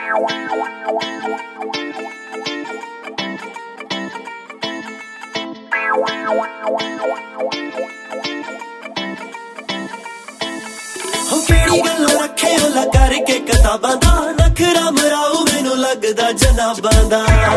केड़ी गल्लां रखे ओला करके किताबां दा नखरा मराऊ मैनू लगदा जनाबां दा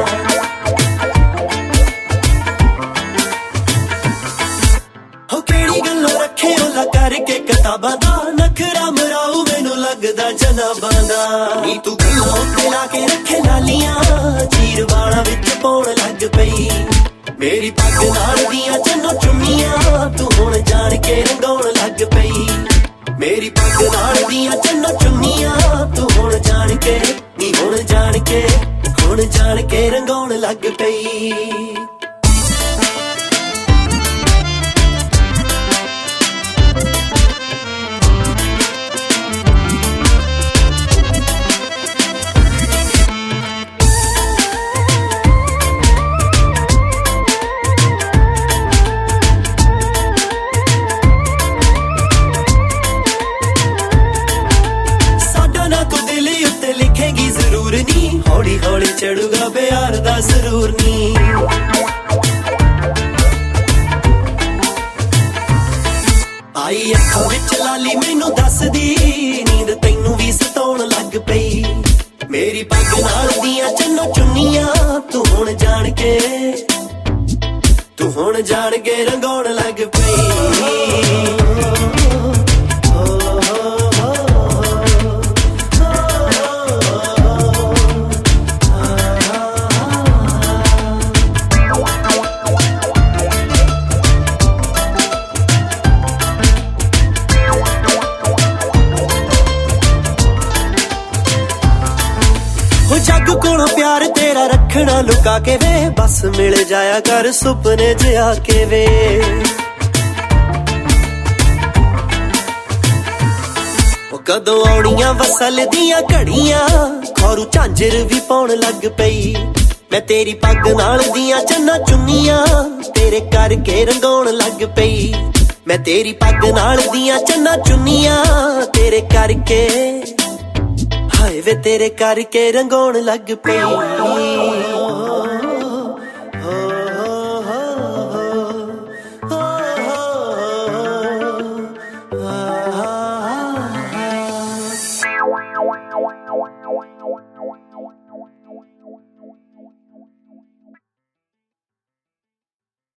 हो केड़ी गल्लां रखे ओला करके किताबां दा नखरा मराऊ मैनू लगदा जनाबां दा नी तू गल्लां ते ला के रखे नालियां चीर वाला विच पौण लग पई मेरी पग नाल दियां चन्नो चुन्नियां तू हुण जान के रंगाउण लग पई मेरी पग नाल दियां चन्नो चुन्नियां तू हुण जान के नी हुण जान के रंगाउण लग पई हौली हौली चढ़ूगा प्यार दा जरूर नी आई अखां विच लाली मैनू दस दी नींद तैनू भी सताउण लग पई मेरी पग नाल दियां चन्नो चुन्नियां तू हुण जान के रंगाउण लग पई जग कोलों प्यार तेरा रखना लुका के वे बस मिल जाया कर सुपने च आके वे कदों आउणियां वसल दियां घड़ियां खौरू झांजर भी पौण लग पई मैं तेरी पग नाल दियां चन्ना चुन्नियां तेरे करके रंगाउण लग पई मैं तेरी पग नाल दियां चन्ना चुन्नियां तेरे करके हाय वे तेरे करके रंगाउण लग पई